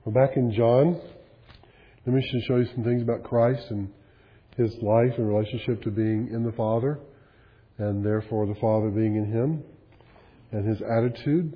We're back in John. Let me just show you some things about Christ and His life in relationship to being in the Father, and therefore the Father being in Him, and His attitude.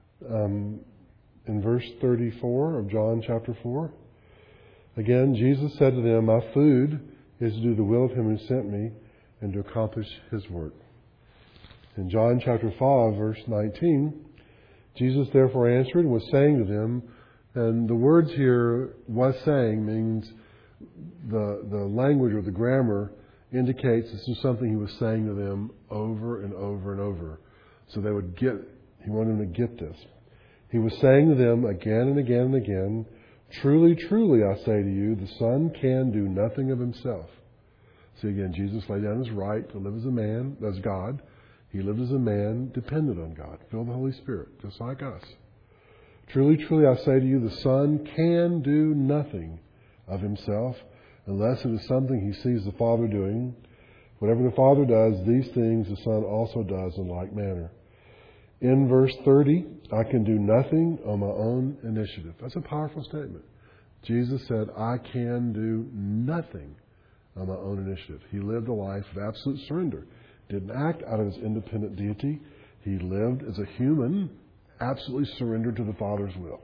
In verse 34 of John chapter 4, again, Jesus said to them, "My food is to do the will of Him who sent me and to accomplish His work." In John chapter 5, verse 19, Jesus therefore answered and was saying to them, and the words here, "was saying," means the language or the grammar indicates this is something He was saying to them over and over and over. So they would get, He wanted them to get this. He was saying to them again and again and again, "Truly, truly, I say to you, the Son can do nothing of Himself." See, again, Jesus laid down His right to live as a man, as God. He lived as a man dependent on God, filled with the Holy Spirit, just like us. "Truly, truly, I say to you, the Son can do nothing of Himself unless it is something He sees the Father doing. Whatever the Father does, these things the Son also does in like manner." In verse 30, "I can do nothing on my own initiative." That's a powerful statement. Jesus said, "I can do nothing on my own initiative." He lived a life of absolute surrender. Didn't act out of His independent deity. He lived as a human, absolutely surrendered to the Father's will.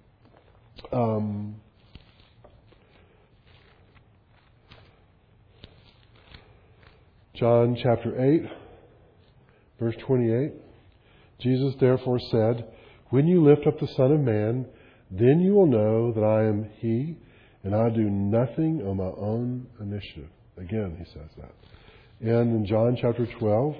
John chapter 8, verse 28. Jesus therefore said, "When you lift up the Son of Man, then you will know that I am He, and I do nothing on my own initiative." Again, He says that. And in John chapter 12,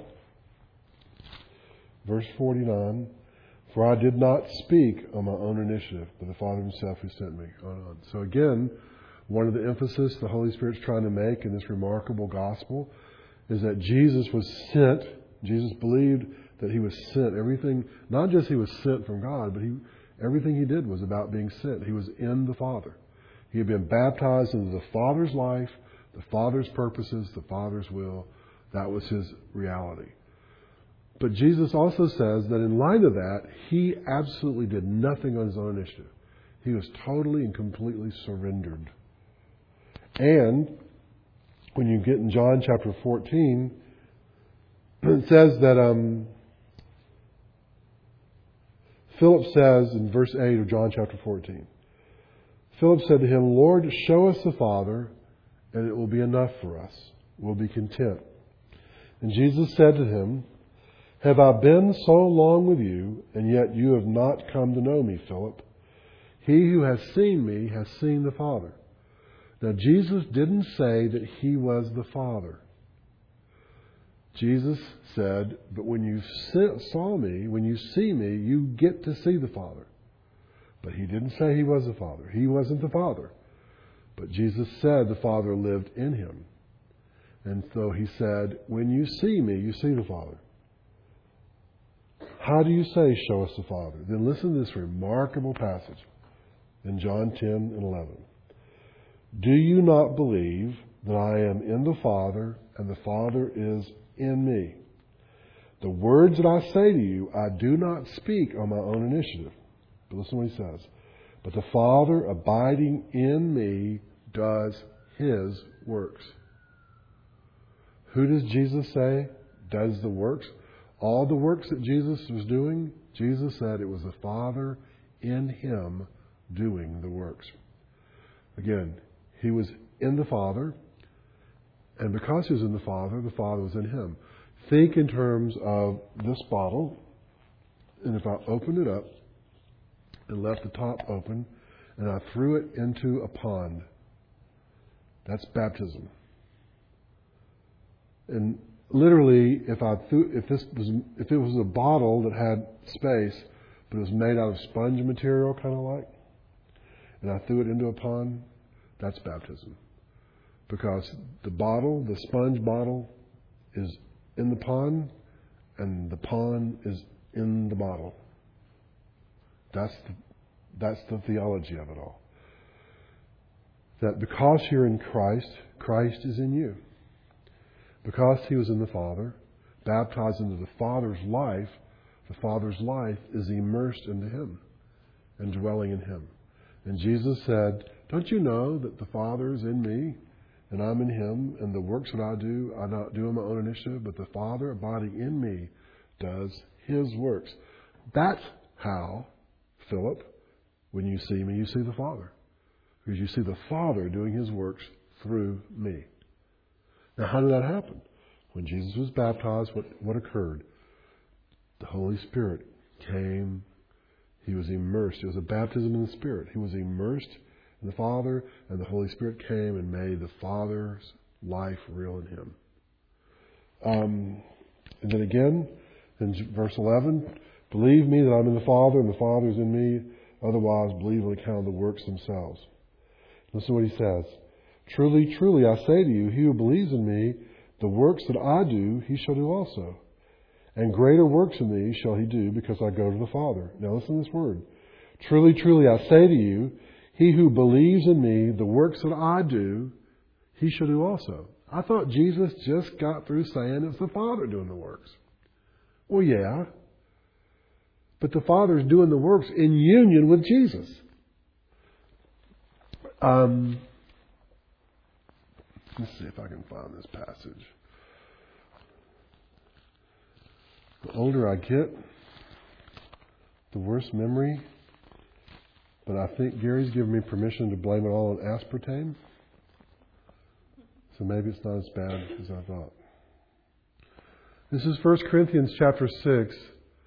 verse 49, "For I did not speak on my own initiative, but the Father Himself who sent me." On. So again, one of the emphasis the Holy Spirit's trying to make in this remarkable gospel is that Jesus was sent. Jesus believed that He was sent. Everything, not just He was sent from God, but everything He did was about being sent. He was in the Father. He had been baptized into the Father's life, the Father's purposes, the Father's will. That was His reality. But Jesus also says that in light of that, He absolutely did nothing on His own initiative. He was totally and completely surrendered. And when you get in John chapter 14, it says that Philip says in verse 8 of John chapter 14, Philip said to Him, "Lord, show us the Father, and it will be enough for us. We'll be content." And Jesus said to him, "Have I been so long with you, and yet you have not come to know me, Philip? He who has seen me has seen the Father." Now, Jesus didn't say that He was the Father. Jesus said, "But when you saw me, when you see me, you get to see the Father." But He didn't say He was the Father. He wasn't the Father. But Jesus said the Father lived in Him. And so He said, "When you see me, you see the Father." How do you say, "Show us the Father"? Then listen to this remarkable passage in John 10 and 11. "Do you not believe that I am in the Father and the Father is in me? The words that I say to you, I do not speak on my own initiative." But listen to what He says. "But the Father abiding in me does His works." Who does Jesus say does the works? All the works that Jesus was doing, Jesus said it was the Father in Him doing the works. Again, He was in the Father, and because He was in the Father was in Him. Think in terms of this bottle, and if I opened it up and left the top open, and I threw it into a pond, that's baptism. And literally, if it was a bottle that had space, but it was made out of sponge material, kind of like, and I threw it into a pond, that's baptism. Because the sponge bottle is in the pond, and the pond is in the bottle. That's the theology of it all. That because you're in Christ, Christ is in you. Because He was in the Father, baptized into the Father's life is immersed into Him and dwelling in Him. And Jesus said, don't you know that the Father is in me and I'm in Him, and the works that I not do on my own initiative, but the Father abiding in me does His works. That's how, Philip, when you see me, you see the Father. Because you see the Father doing His works through me. Now, how did that happen? When Jesus was baptized, what occurred? The Holy Spirit came. He was immersed. It was a baptism in the Spirit. He was immersed in the Father, and the Holy Spirit came and made the Father's life real in Him. And then again, in verse 11, believe me that I'm in the Father and the Father is in me. Otherwise, believe on account of the works themselves. Listen to what He says. Truly, truly, I say to you, he who believes in me, the works that I do, he shall do also. And greater works than these shall he do, because I go to the Father. Now listen to this word. Truly, truly, I say to you, he who believes in me, the works that I do, he shall do also. I thought Jesus just got through saying it's the Father doing the works. Well, yeah. But the Father is doing the works in union with Jesus. Let's see if I can find this passage. The older I get, the worse memory. But I think Gary's given me permission to blame it all on aspartame. So maybe it's not as bad as I thought. This is 1 Corinthians chapter 6,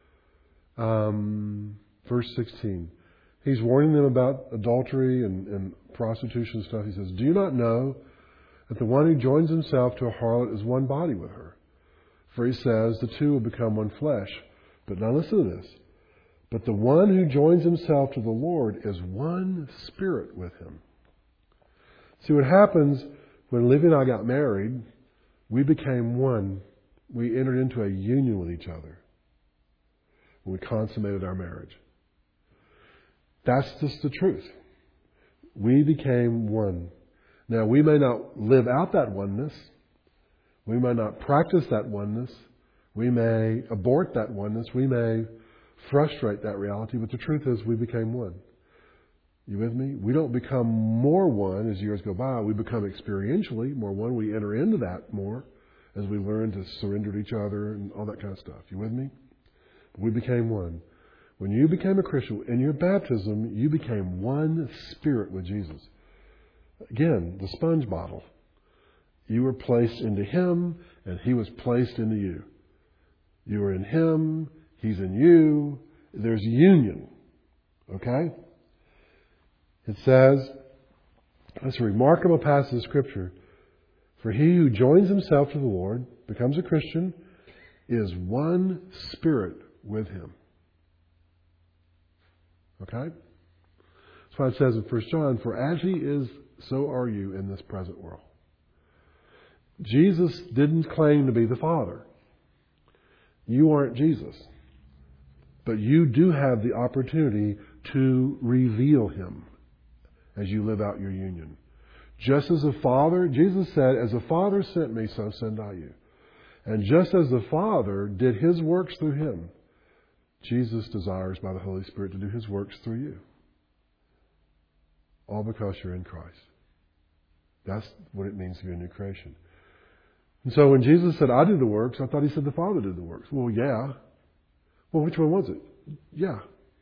verse 16. He's warning them about adultery and prostitution stuff. He says, do you not know that the one who joins himself to a harlot is one body with her? For he says, the two will become one flesh. But now listen to this. But the one who joins himself to the Lord is one spirit with Him. See what happens when Livy and I got married, we became one. We entered into a union with each other when we consummated our marriage. That's just the truth. We became one. Now, we may not live out that oneness. We may not practice that oneness. We may abort that oneness. We may frustrate that reality. But the truth is, we became one. You with me? We don't become more one as years go by. We become experientially more one. We enter into that more as we learn to surrender to each other and all that kind of stuff. You with me? We became one. When you became a Christian, in your baptism, you became one spirit with Jesus. Again, the sponge bottle. You were placed into Him, and He was placed into you. You were in Him, He's in you. There's union. Okay? It says, that's a remarkable passage of Scripture. For he who joins himself to the Lord, becomes a Christian, is one spirit with Him. Okay? That's why it says in 1 John, for as He is, so are you in this present world. Jesus didn't claim to be the Father. You aren't Jesus. But you do have the opportunity to reveal Him as you live out your union. Just as the Father, Jesus said, as the Father sent me, so send I you. And just as the Father did His works through Him, Jesus desires by the Holy Spirit to do His works through you. All because you're in Christ. That's what it means to be a new creation. And so when Jesus said, I do the works, I thought He said the Father did the works. Well, yeah. Well, which one was it? Yeah.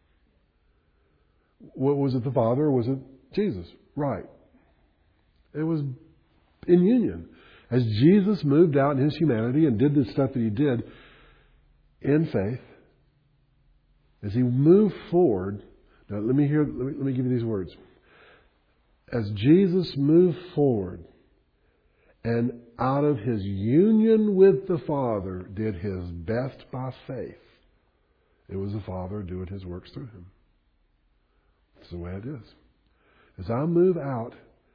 What was it, the Father, or was it Jesus? Right. It was in union. As Jesus moved out in His humanity and did the stuff that He did in faith, as He moved forward, now let me give you these words. As Jesus moved forward and out of His union with the Father did His best by faith, it was the Father doing His works through Him. That's the way it is. As I move out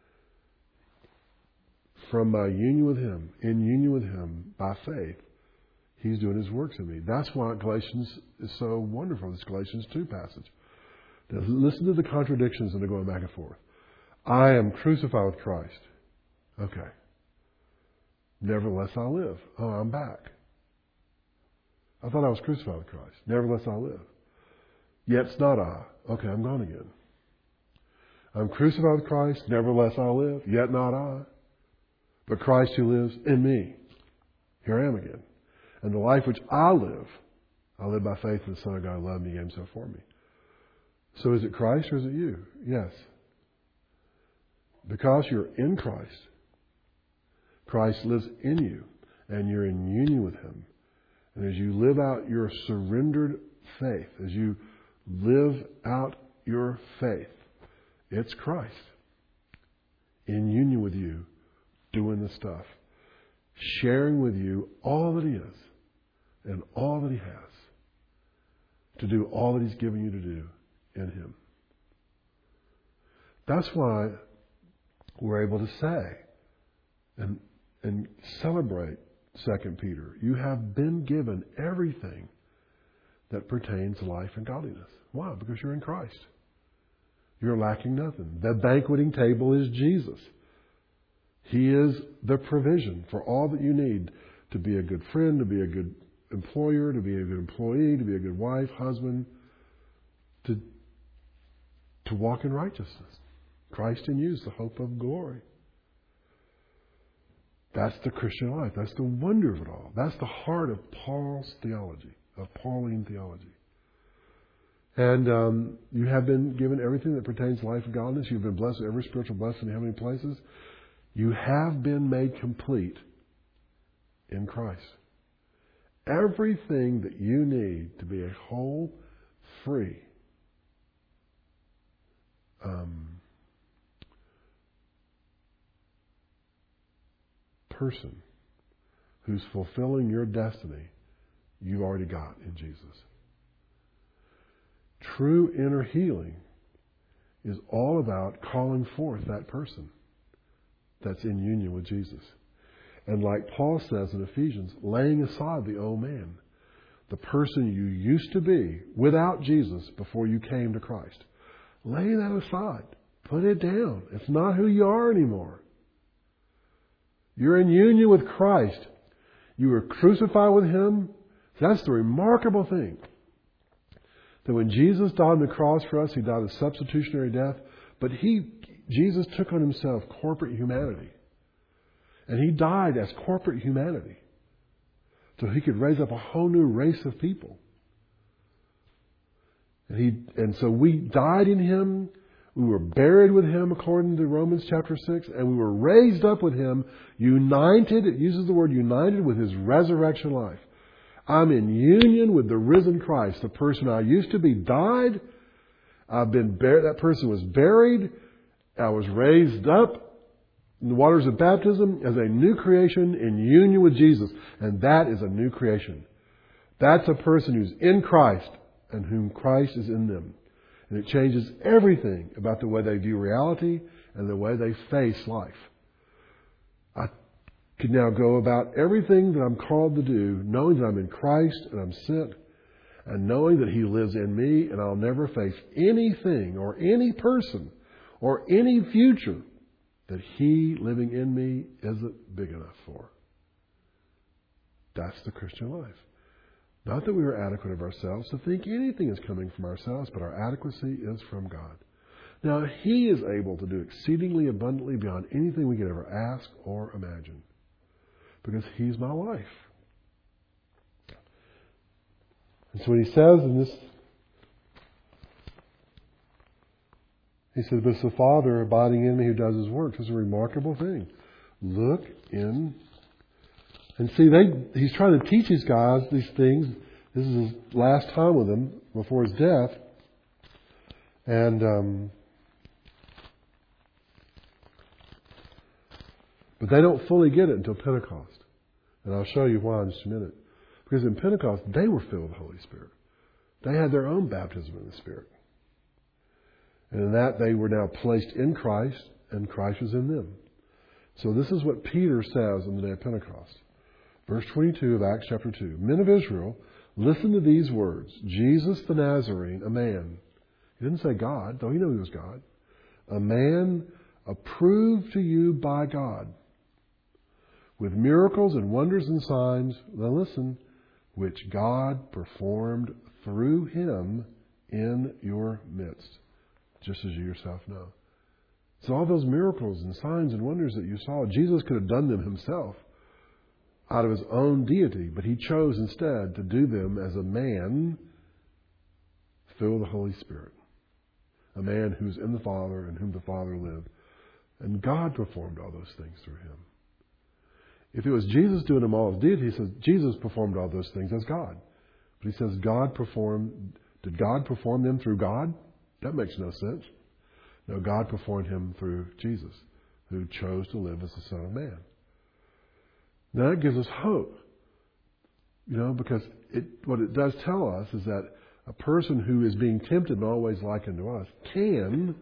from my union with Him, in union with Him by faith, He's doing His works in me. That's why Galatians is so wonderful, this Galatians 2 passage. Now, listen to the contradictions that are going back and forth. I am crucified with Christ. Okay. Nevertheless I live. Oh, I'm back. I thought I was crucified with Christ. Nevertheless I live. Yet it's not I. Okay, I'm gone again. I'm crucified with Christ, nevertheless I live, yet not I, but Christ who lives in me. Here I am again. And the life which I live by faith in the Son of God who loved me and gave himself for me. So is it Christ or is it you? Yes. Because you're in Christ, Christ lives in you, and you're in union with him. And as you live out your surrendered faith, as you live out your faith, it's Christ in union with you, doing the stuff, sharing with you all that he is and all that he has to do all that he's given you to do in him. That's why we're able to say and celebrate 2 Peter. You have been given everything that pertains to life and godliness. Why? Because you're in Christ. You're lacking nothing. The banqueting table is Jesus. He is the provision for all that you need to be a good friend, to be a good employer, to be a good employee, to be a good wife, husband, to walk in righteousness. Christ in you is the hope of glory. That's the Christian life. That's the wonder of it all. That's the heart of Paul's theology, of Pauline theology. And you have been given everything that pertains to life and godliness. You've been blessed with every spiritual blessing in heavenly places. You have been made complete in Christ. Everything that you need to be a whole, free, person who's fulfilling your destiny, you've already got in Jesus. True inner healing is all about calling forth that person that's in union with Jesus. And like Paul says in Ephesians, laying aside the old man, the person you used to be without Jesus before you came to Christ. Lay that aside. Put it down. It's not who you are anymore. You're in union with Christ. You were crucified with him. That's the remarkable thing. That when Jesus died on the cross for us, he died a substitutionary death. But Jesus took on himself corporate humanity. And he died as corporate humanity. So he could raise up a whole new race of people. And so we died in him. We were buried with him according to Romans chapter 6. And we were raised up with him, united. It uses the word united with his resurrection life. I'm in union with the risen Christ. The person I used to be died. I've been buried. That person was buried. I was raised up in the waters of baptism as a new creation in union with Jesus. And that is a new creation. That's a person who's in Christ and whom Christ is in them. And it changes everything about the way they view reality and the way they face life. I can now go about everything that I'm called to do, knowing that I'm in Christ and I'm sent, and knowing that he lives in me, and I'll never face anything or any person or any future that he living in me isn't big enough for. That's the Christian life. Not that we are adequate of ourselves to think anything is coming from ourselves, but our adequacy is from God. Now, he is able to do exceedingly abundantly beyond anything we could ever ask or imagine. Because he's my life. And so when he says in this, he said, "But it's the Father abiding in me who does his work." It's a remarkable thing. Look in. And see, he's trying to teach these guys these things. This is his last time with them before his death. And but they don't fully get it until Pentecost. And I'll show you why in just a minute. Because in Pentecost, they were filled with the Holy Spirit. They had their own baptism in the Spirit. And in that, they were now placed in Christ, and Christ was in them. So this is what Peter says on the day of Pentecost. Verse 22 of Acts chapter 2. "Men of Israel, listen to these words. Jesus the Nazarene, a man." He didn't say God, though he knew he was God. "A man approved to you by God, with miracles and wonders and signs," now listen, "which God performed through him in your midst," just as you yourself know. So all those miracles and signs and wonders that you saw, Jesus could have done them himself out of his own deity, but he chose instead to do them as a man filled with the Holy Spirit. A man who's in the Father and whom the Father lived. And God performed all those things through him. If it was Jesus doing them all as deity, he says Jesus performed all those things as God. But he says did God perform them through God? That makes no sense. No, God performed him through Jesus, who chose to live as the Son of Man. Now that gives us hope. Because what it does tell us is that a person who is being tempted in all ways like unto us can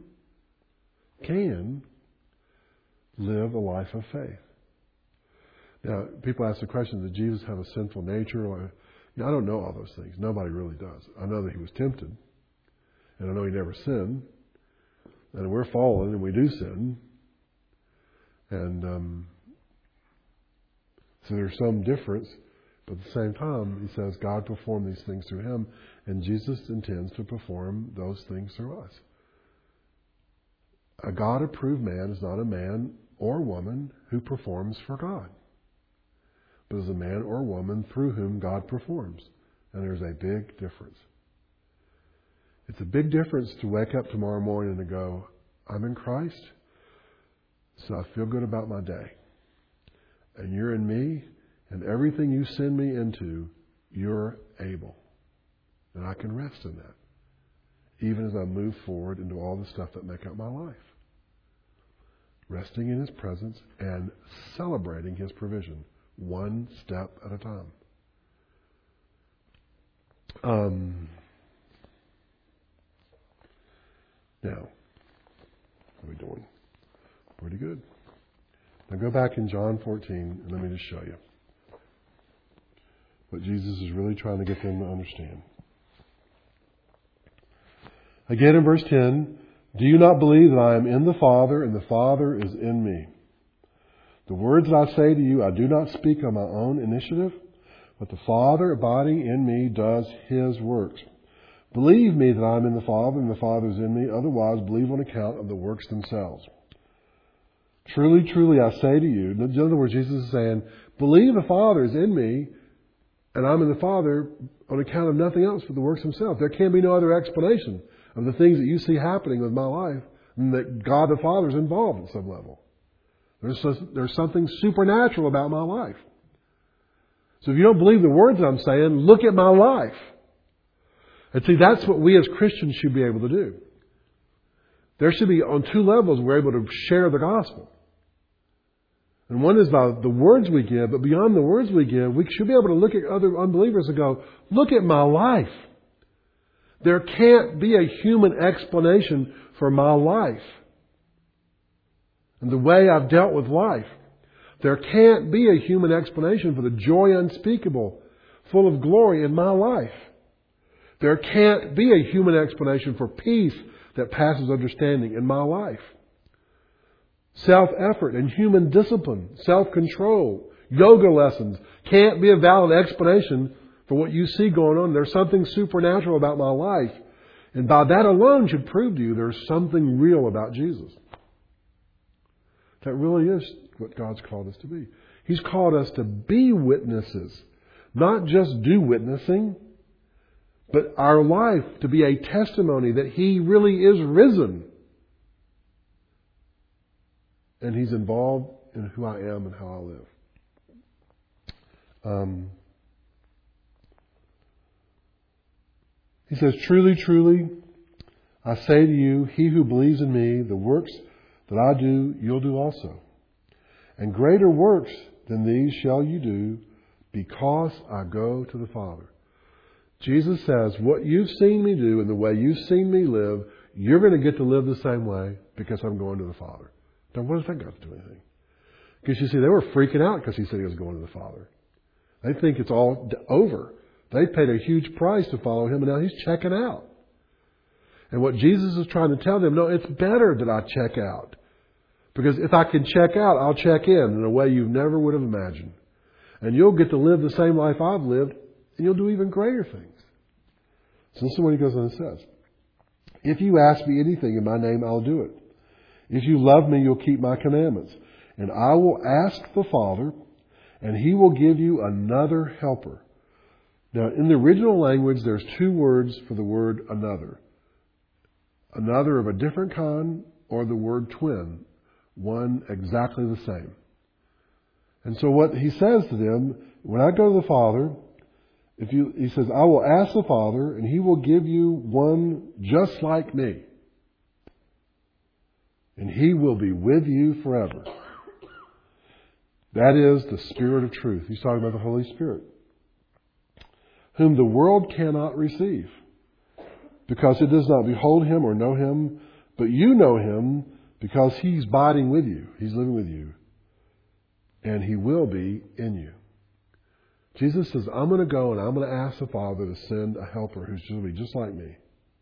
live a life of faith. Now, people ask the question, did Jesus have a sinful nature? I don't know all those things. Nobody really does. I know that he was tempted. And I know he never sinned. And we're fallen and we do sin. And so there's some difference. But at the same time, he says God performed these things through him. And Jesus intends to perform those things through us. A God-approved man is not a man or woman who performs for God, but is a man or woman through whom God performs. And there's a big difference. It's a big difference to wake up tomorrow morning and to go, I'm in Christ, so I feel good about my day. And you're in me, and everything you send me into, you're able. And I can rest in that, even as I move forward into all the stuff that make up my life. Resting in his presence and celebrating his provision, one step at a time. Now, how are we doing? Pretty good. Now go back in John 14 and let me just show you what Jesus is really trying to get them to understand. Again in verse 10, do you not believe that I am in the Father and the Father is in me? The words that I say to you, I do not speak on my own initiative, but the Father abiding in me does his works. Believe me that I am in the Father and the Father is in me. Otherwise, believe on account of the works themselves. Truly, truly, I say to you, in other words, Jesus is saying, believe the Father is in me and I'm in the Father on account of nothing else but the works themselves. There can be no other explanation of the things that you see happening with my life than that God the Father is involved at some level. There's something supernatural about my life. So if you don't believe the words I'm saying, look at my life. And see, that's what we as Christians should be able to do. There should be, on two levels, we're able to share the gospel. And one is by the words we give, but beyond the words we give, we should be able to look at other unbelievers and go, look at my life. There can't be a human explanation for my life and the way I've dealt with life. There can't be a human explanation for the joy unspeakable, full of glory in my life. There can't be a human explanation for peace that passes understanding in my life. Self-effort and human discipline, self-control, yoga lessons can't be a valid explanation for what you see going on. There's something supernatural about my life. And by that alone should prove to you there's something real about Jesus. That really is what God's called us to be. He's called us to be witnesses, not just do witnessing, but our life to be a testimony that He really is risen. And He's involved in who I am and how I live. He says, truly, truly, I say to you, he who believes in me, the works that I do, you'll do also. And greater works than these shall you do, because I go to the Father. Jesus says, what you've seen me do and the way you've seen me live, you're going to get to live the same way because I'm going to the Father. Now, what does that got to do with anything? Because you see, they were freaking out because he said he was going to the Father. They think it's all over. They paid a huge price to follow him, and now he's checking out. And what Jesus is trying to tell them, no, it's better that I check out. Because if I can check out, I'll check in a way you never would have imagined. And you'll get to live the same life I've lived, and you'll do even greater things. So this is what he goes on and says. If you ask me anything in my name, I'll do it. If you love me, you'll keep my commandments. And I will ask the Father, and he will give you another helper. Now, in the original language, there's two words for the word another. Another of a different kind, or the word twin. One exactly the same. And so what he says to them, when I go to the Father, he says, I will ask the Father, and he will give you one just like me. And he will be with you forever. That is the Spirit of truth. He's talking about the Holy Spirit, whom the world cannot receive, because it does not behold him or know him, but you know him because he's abiding with you. He's living with you. And he will be in you. Jesus says, I'm going to go and I'm going to ask the Father to send a helper who's going to be just like me.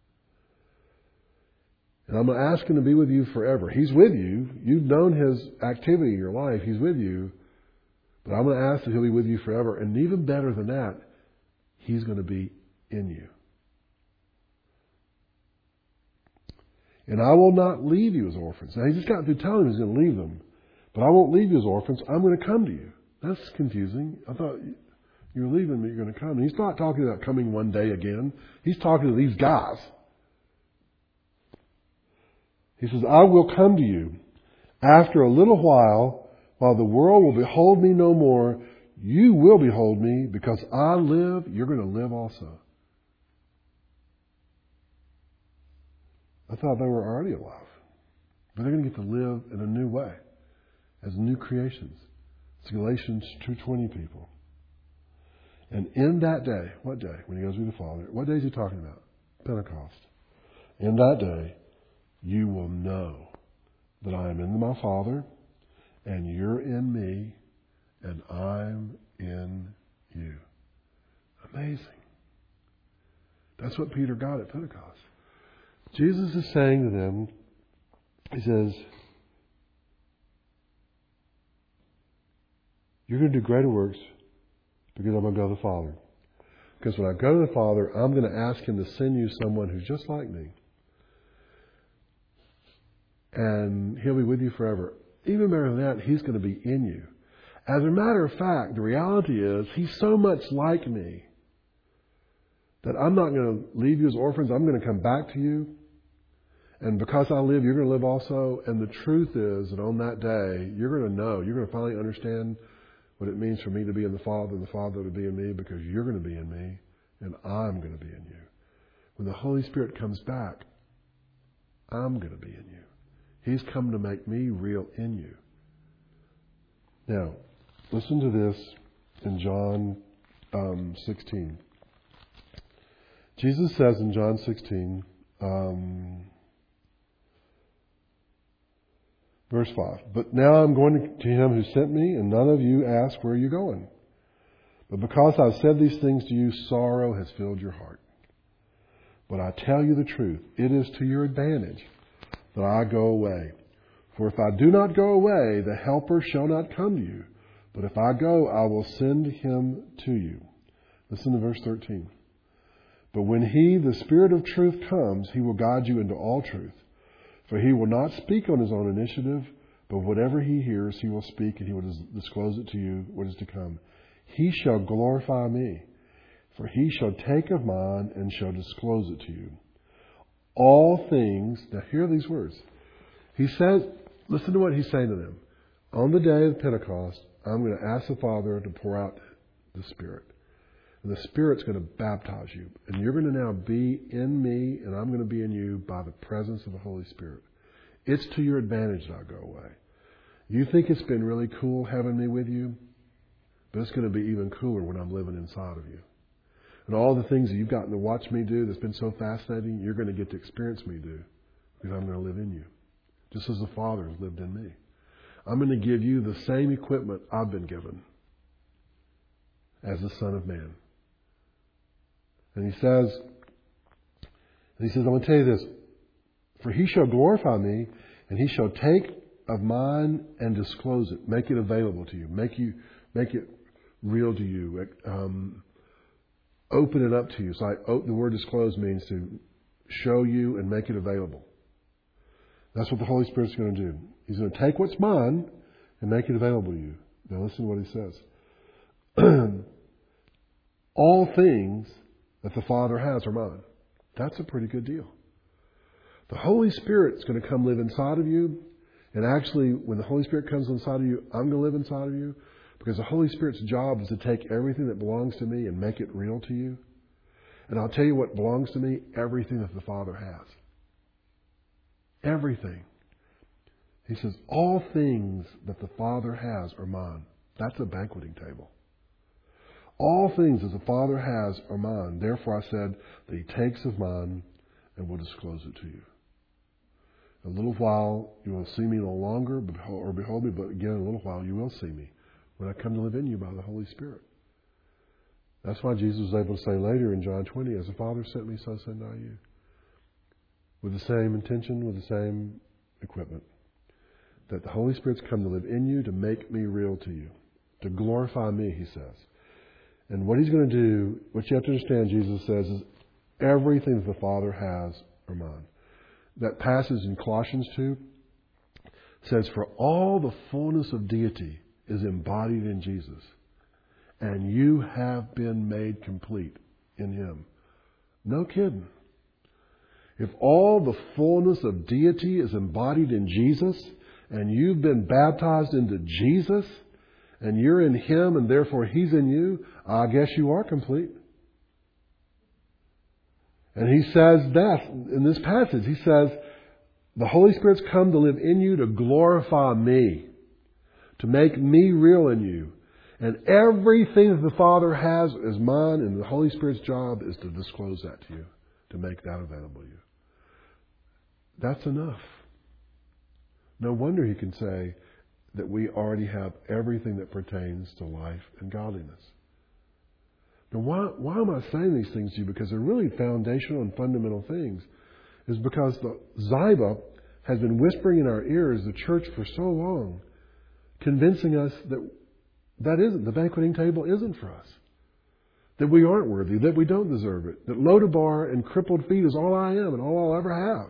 And I'm going to ask him to be with you forever. He's with you. You've known his activity in your life. He's with you. But I'm going to ask that he'll be with you forever. And even better than that, he's going to be in you. And I will not leave you as orphans. Now, he just got through telling them he's going to leave them. But I won't leave you as orphans. I'm going to come to you. That's confusing. I thought you're leaving me, you're going to come. And he's not talking about coming one day again. He's talking to these guys. He says, I will come to you. After a little while the world will behold me no more, you will behold me, because I live, you're going to live also. I thought they were already alive. But they're going to get to live in a new way, as new creations. It's Galatians 2:20 people. And in that day, what day? When he goes with the Father, what day is he talking about? Pentecost. In that day, you will know that I am in my Father, and you're in me, and I'm in you. Amazing. That's what Peter got at Pentecost. Jesus is saying to them, he says, you're going to do greater works because I'm going to go to the Father. Because when I go to the Father, I'm going to ask him to send you someone who's just like me. And he'll be with you forever. Even better than that, he's going to be in you. As a matter of fact, the reality is he's so much like me that I'm not going to leave you as orphans. I'm going to come back to you. And because I live, you're going to live also. And the truth is that on that day, you're going to know, you're going to finally understand what it means for me to be in the Father and the Father to be in me, because you're going to be in me and I'm going to be in you. When the Holy Spirit comes back, I'm going to be in you. He's come to make me real in you. Now, listen to this in John 16. Jesus says in John 16, verse 5, but now I'm going to him who sent me, and none of you ask, where are you going? But because I've said these things to you, sorrow has filled your heart. But I tell you the truth, it is to your advantage that I go away. For if I do not go away, the Helper shall not come to you. But if I go, I will send him to you. Listen to verse 13. But when he, the Spirit of truth, comes, he will guide you into all truth. For he will not speak on his own initiative, but whatever he hears, he will speak, and he will disclose it to you what is to come. He shall glorify me, for he shall take of mine and shall disclose it to you. All things, now hear these words. He says, listen to what he's saying to them. On the day of Pentecost, I'm going to ask the Father to pour out the Spirit. And the Spirit's going to baptize you. And you're going to now be in me, and I'm going to be in you by the presence of the Holy Spirit. It's to your advantage that I go away. You think it's been really cool having me with you? But it's going to be even cooler when I'm living inside of you. And all the things that you've gotten to watch me do that's been so fascinating, you're going to get to experience me do, because I'm going to live in you. Just as the Father has lived in me. I'm going to give you the same equipment I've been given as the Son of Man. And he says, I'm going to tell you this, for he shall glorify me, and he shall take of mine and disclose it, make it available to you, make it real to you, open it up to you. So the word disclose means to show you and make it available. That's what the Holy Spirit's going to do. He's going to take what's mine and make it available to you. Now listen to what he says. All things that the Father has are mine. That's a pretty good deal. The Holy Spirit's going to come live inside of you. And actually, when the Holy Spirit comes inside of you, I'm going to live inside of you. Because the Holy Spirit's job is to take everything that belongs to me and make it real to you. And I'll tell you what belongs to me, everything that the Father has. Everything. He says, all things that the Father has are mine. That's a banqueting table. All things that the Father has are mine. Therefore I said that He takes of mine and will disclose it to you. In a little while you will see me no longer, or behold me, but again in a little while you will see me when I come to live in you by the Holy Spirit. That's why Jesus was able to say later in John 20, as the Father sent me, so send I you. With the same intention, with the same equipment. That the Holy Spirit's come to live in you to make me real to you. To glorify me, he says. And what he's going to do, what you have to understand, Jesus says, is everything that the Father has are mine. That passage in Colossians 2 says, for all the fullness of deity is embodied in Jesus. And you have been made complete in Him. No kidding. If all the fullness of deity is embodied in Jesus, and you've been baptized into Jesus, and you're in Him, and therefore He's in you, I guess you are complete. And he says that in this passage. He says, the Holy Spirit's come to live in you to glorify me, to make me real in you. And everything that the Father has is mine, and the Holy Spirit's job is to disclose that to you, to make that available to you. That's enough. No wonder he can say that we already have everything that pertains to life and godliness. Now, why am I saying these things to you? Because they're really foundational and fundamental things. Is because the Ziba has been whispering in our ears, the church, for so long, convincing us that the banqueting table isn't for us. That we aren't worthy, that we don't deserve it. That Lodabar and crippled feet is all I am and all I'll ever have.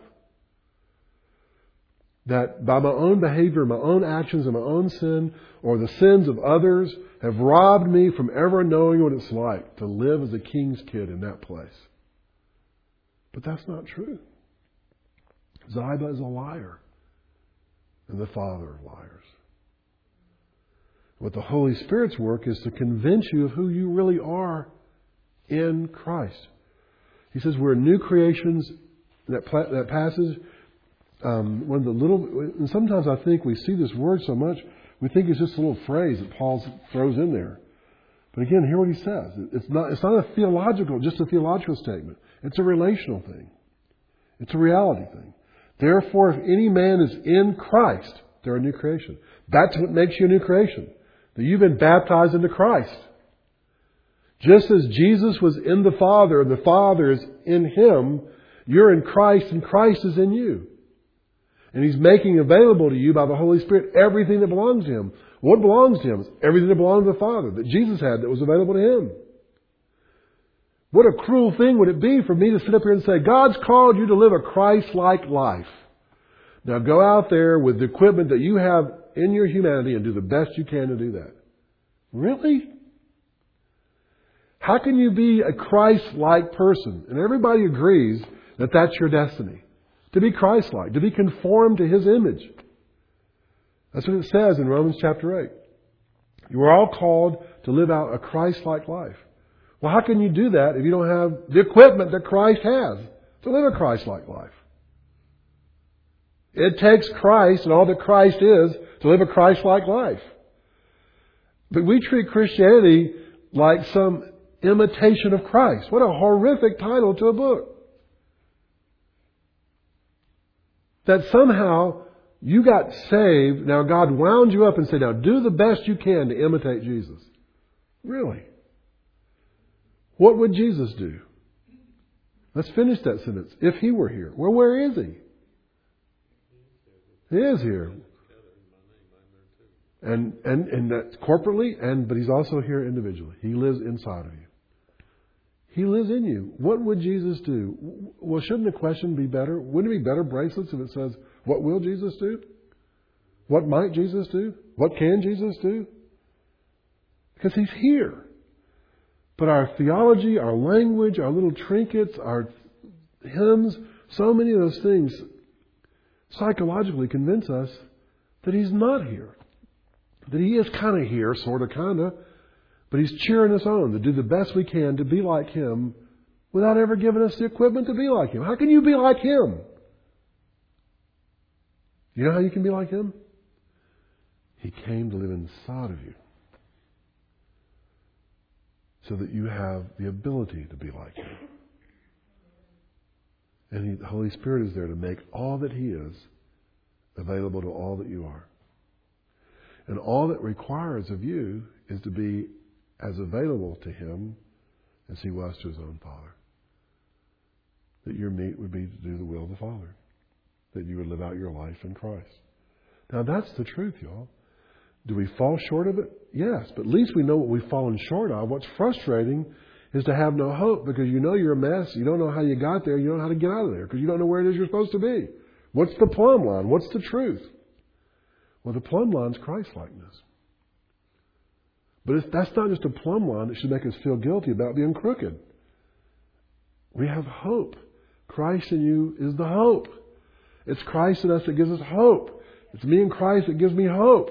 That by my own behavior, my own actions, and my own sin, or the sins of others, have robbed me from ever knowing what it's like to live as a king's kid in that place. But that's not true. Ziba is a liar, and the father of liars. What the Holy Spirit's work is to convince you of who you really are in Christ. He says we're new creations. That passage, one of the little, and sometimes I think we see this word so much, we think it's just a little phrase that Paul throws in there. But again, hear what he says. It's not just a theological statement. It's a relational thing. It's a reality thing. Therefore, if any man is in Christ, they're a new creation. That's what makes you a new creation. That you've been baptized into Christ. Just as Jesus was in the Father and the Father is in Him, you're in Christ and Christ is in you. And He's making available to you by the Holy Spirit everything that belongs to Him. What belongs to Him is everything that belongs to the Father that Jesus had that was available to Him. What a cruel thing would it be for me to sit up here and say, God's called you to live a Christ-like life. Now go out there with the equipment that you have in your humanity and do the best you can to do that. Really? How can you be a Christ-like person? And everybody agrees that that's your destiny. To be Christ-like, to be conformed to His image. That's what it says in Romans chapter 8. You are all called to live out a Christ-like life. Well, how can you do that if you don't have the equipment that Christ has to live a Christ-like life? It takes Christ and all that Christ is to live a Christ-like life. But we treat Christianity like some imitation of Christ. What a horrific title to a book. That somehow you got saved. Now God wound you up and said, now do the best you can to imitate Jesus. Really? What would Jesus do? Let's finish that sentence. If He were here. Well, where is He? He is here. And that's corporately, but He's also here individually. He lives inside of you. He lives in you. What would Jesus do? Well, shouldn't the question be better? Wouldn't it be better bracelets if it says, What will Jesus do? What might Jesus do? What can Jesus do? Because He's here. But our theology, our language, our little trinkets, our hymns, so many of those things psychologically convince us that He's not here. That He is kind of here, sort of, kind of, but He's cheering us on to do the best we can to be like Him without ever giving us the equipment to be like Him. How can you be like Him? You know how you can be like Him? He came to live inside of you so that you have the ability to be like Him. And the Holy Spirit is there to make all that He is available to all that you are. And all that requires of you is to be as available to Him as He was to His own Father. That your meat would be to do the will of the Father. That you would live out your life in Christ. Now that's the truth, y'all. Do we fall short of it? Yes, but at least we know what we've fallen short of. What's frustrating is to have no hope because you know you're a mess. You don't know how you got there. You don't know how to get out of there because you don't know where it is you're supposed to be. What's the plumb line? What's the truth? Well, the plumb line's Christ-likeness. But that's not just a plumb line that should make us feel guilty about being crooked. We have hope. Christ in you is the hope. It's Christ in us that gives us hope. It's me in Christ that gives me hope.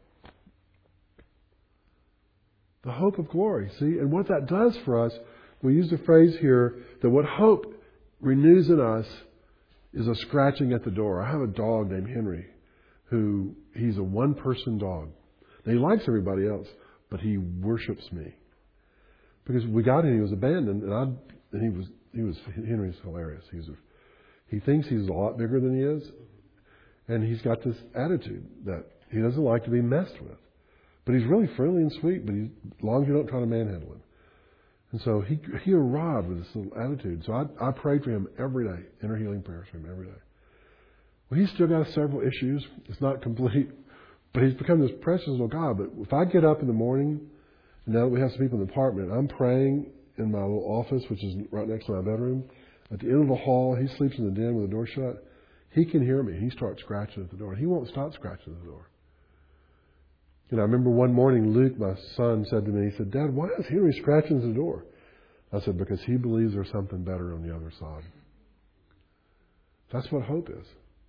The hope of glory, see? And what that does for us, we use the phrase here that what hope renews in us is a scratching at the door. I have a dog named Henry who, he's a one-person dog. Now, he likes everybody else, but he worships me. Because we got him, he was abandoned, and Henry's hilarious. He thinks he's a lot bigger than he is, and he's got this attitude that he doesn't like to be messed with. But he's really friendly and sweet, but as long as you don't try to manhandle him. And so he arrived with this little attitude. So I prayed for him every day, inner healing prayers for him every day. Well, he's still got several issues. It's not complete, but he's become this precious little guy. But if I get up in the morning, and now that we have some people in the apartment, I'm praying in my little office, which is right next to my bedroom. At the end of the hall, he sleeps in the den with the door shut. He can hear me. He starts scratching at the door. And he won't stop scratching at the door. And I remember one morning, Luke, my son, said to me, he said, "Dad, why is Henry scratching at the door?" I said, "Because he believes there's something better on the other side." That's what hope is.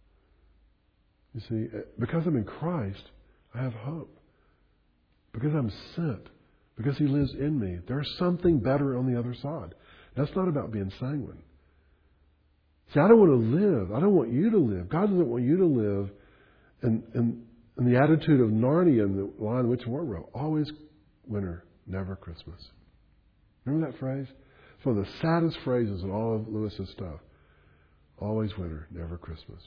You see, because I'm in Christ, I have hope. Because I'm sent, because He lives in me, there's something better on the other side. That's not about being sanguine. See, I don't want to live. I don't want you to live. God doesn't want you to live in the attitude of Narnia in the Lion, the Witch, and Wardrobe. Always winter, never Christmas. Remember that phrase? It's one of the saddest phrases in all of Lewis's stuff. Always winter, never Christmas.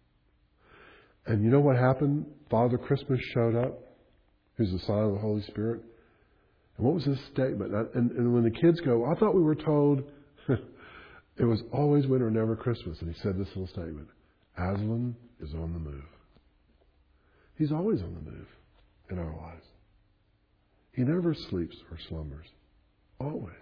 And you know what happened? Father Christmas showed up, who's the sign of the Holy Spirit. And what was his statement? And when the kids go, "I thought we were told it was always winter, never Christmas." And he said this little statement: "Aslan is on the move." He's always on the move in our lives. He never sleeps or slumbers. Always.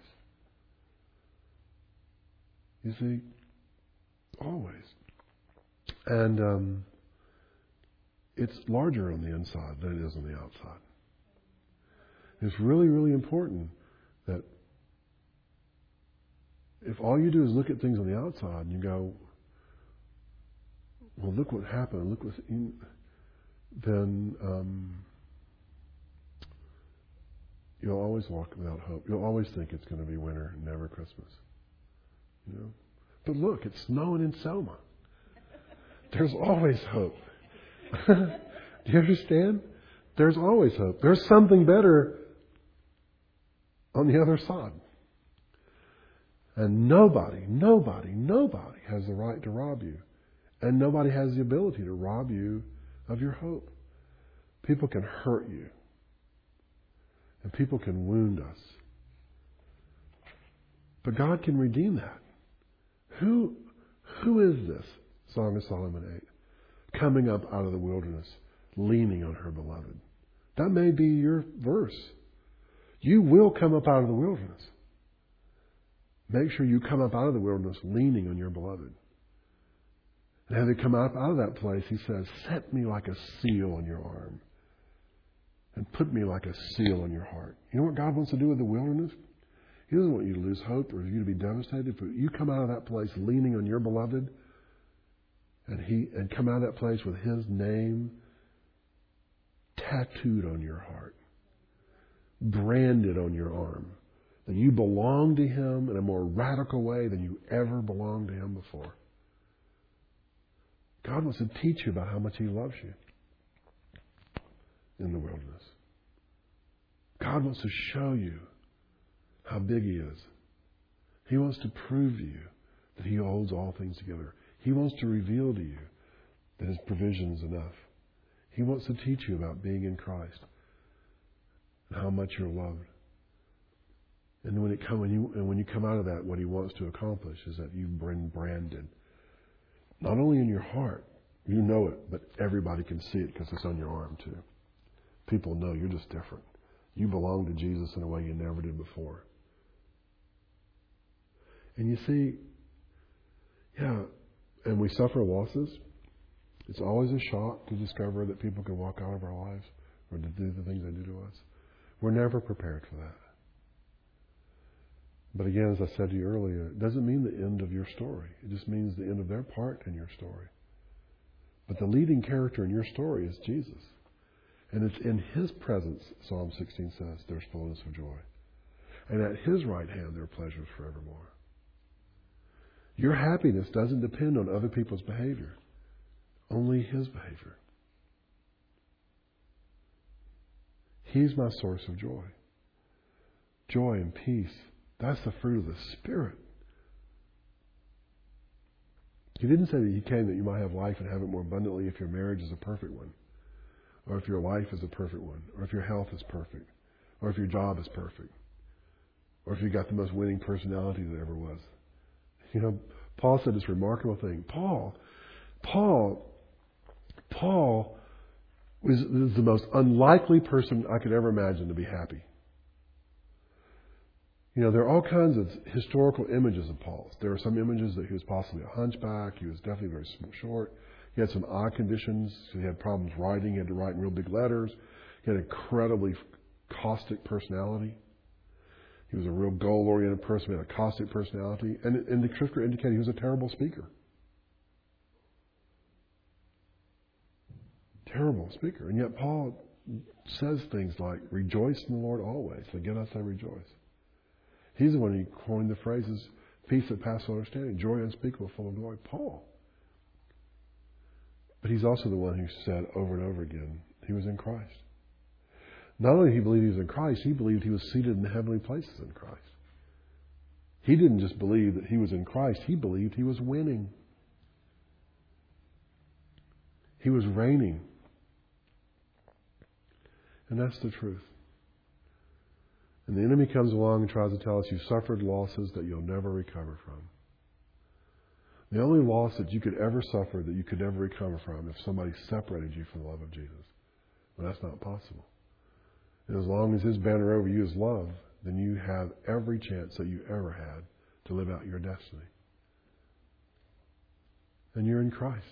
You see? Always. And it's larger on the inside than it is on the outside. It's really, really important that if all you do is look at things on the outside and you go, "Well, look what happened, look what," then you'll always walk without hope. You'll always think it's going to be winter and never Christmas. You know? But look, it's snowing in Selma. There's always hope. Do you understand? There's always hope. There's something better on the other side. And nobody has the right to rob you. And nobody has the ability to rob you of your hope. People can hurt you. And people can wound us. But God can redeem that. Who is this? Song of Solomon 8. Coming up out of the wilderness, leaning on her beloved. That may be your verse. You will come up out of the wilderness. Make sure you come up out of the wilderness leaning on your beloved. And as they come out of that place, he says, set me like a seal on your arm. And put me like a seal on your heart. You know what God wants to do with the wilderness? He doesn't want you to lose hope or you to be devastated. But you come out of that place leaning on your beloved and come out of that place with his name tattooed on your heart, branded on your arm. That you belong to him in a more radical way than you ever belonged to him before. God wants to teach you about how much he loves you in the wilderness. God wants to show you how big he is. He wants to prove to you that he holds all things together. He wants to reveal to you that his provision is enough. He wants to teach you about being in Christ and how much you're loved. And when you come out of that, what he wants to accomplish is that you've been branded. Not only in your heart, you know it, but everybody can see it because it's on your arm too. People know you're just different. You belong to Jesus in a way you never did before. And you see, and we suffer losses. It's always a shock to discover that people can walk out of our lives or to do the things they do to us. We're never prepared for that. But again, as I said to you earlier, it doesn't mean the end of your story. It just means the end of their part in your story. But the leading character in your story is Jesus. And it's in his presence, Psalm 16 says, there's fullness of joy. And at his right hand there are pleasures forevermore. Your happiness doesn't depend on other people's behavior. Only his behavior. He's my source of joy. Joy and peace. That's the fruit of the Spirit. He didn't say that he came that you might have life and have it more abundantly if your marriage is a perfect one. Or if your life is a perfect one. Or if your health is perfect. Or if your job is perfect. Or if you got the most winning personality that ever was. You know, Paul said this remarkable thing. Paul was the most unlikely person I could ever imagine to be happy. You know, there are all kinds of historical images of Paul's. There are some images that he was possibly a hunchback. He was definitely very short. He had some eye conditions. He had problems writing. He had to write in real big letters. He had an incredibly caustic personality. He was a real goal-oriented person. He had a caustic personality. And the scripture indicated he was a terrible speaker. Terrible speaker. And yet Paul says things like, rejoice in the Lord always. Again, I say rejoice. He's the one who coined the phrases, peace that passes understanding, joy unspeakable, full of glory. Paul. But he's also the one who said over and over again, he was in Christ. Not only did he believe he was in Christ, he believed he was seated in the heavenly places in Christ. He didn't just believe that he was in Christ, he believed he was winning. He was reigning. And that's the truth. And the enemy comes along and tries to tell us you suffered losses that you'll never recover from. The only loss that you could ever suffer that you could never recover from if somebody separated you from the love of Jesus. Well, that's not possible. And as long as his banner over you is love, then you have every chance that you ever had to live out your destiny. And you're in Christ.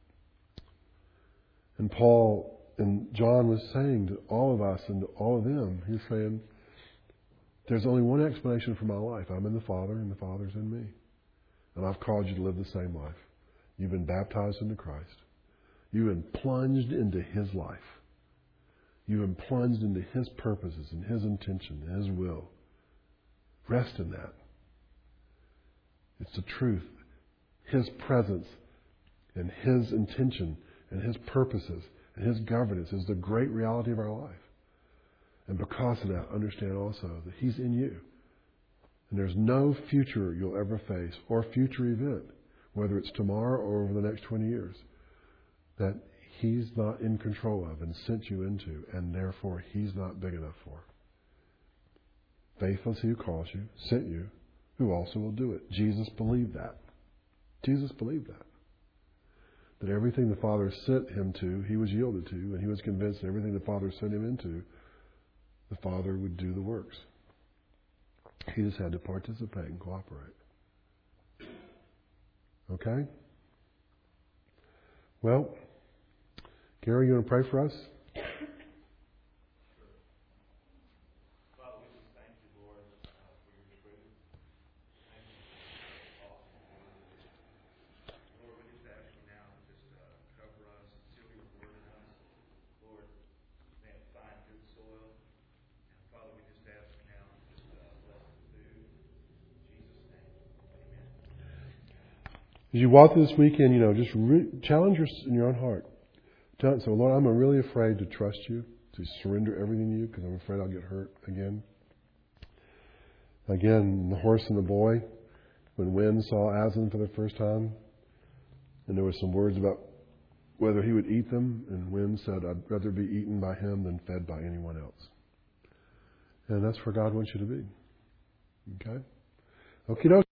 And Paul and John was saying to all of us and to all of them, he's saying, there's only one explanation for my life. I'm in the Father and the Father's in me. And I've called you to live the same life. You've been baptized into Christ. You've been plunged into his life. You've been plunged into his purposes and his intention and his will. Rest in that. It's the truth. His presence and his intention and his purposes and his governance is the great reality of our life. And because of that, understand also that he's in you. And there's no future you'll ever face or future event, whether it's tomorrow or over the next 20 years, that he's not in control of and sent you into, and therefore he's not big enough for. Faithful is he who calls you, sent you, who also will do it. Jesus believed that. Jesus believed that. That everything the Father sent him to, he was yielded to, and he was convinced that everything the Father sent him into, the Father would do the works. He just had to participate and cooperate. Okay? Well, Gary, you want to pray for us? As you walk through this weekend, just challenge in your own heart. So, Lord, I'm really afraid to trust you, to surrender everything to you, because I'm afraid I'll get hurt again. Again, the horse and the boy, when Wynn saw Aslan for the first time, and there were some words about whether he would eat them, and Wynn said, I'd rather be eaten by him than fed by anyone else. And that's where God wants you to be. Okay? Okie dokie.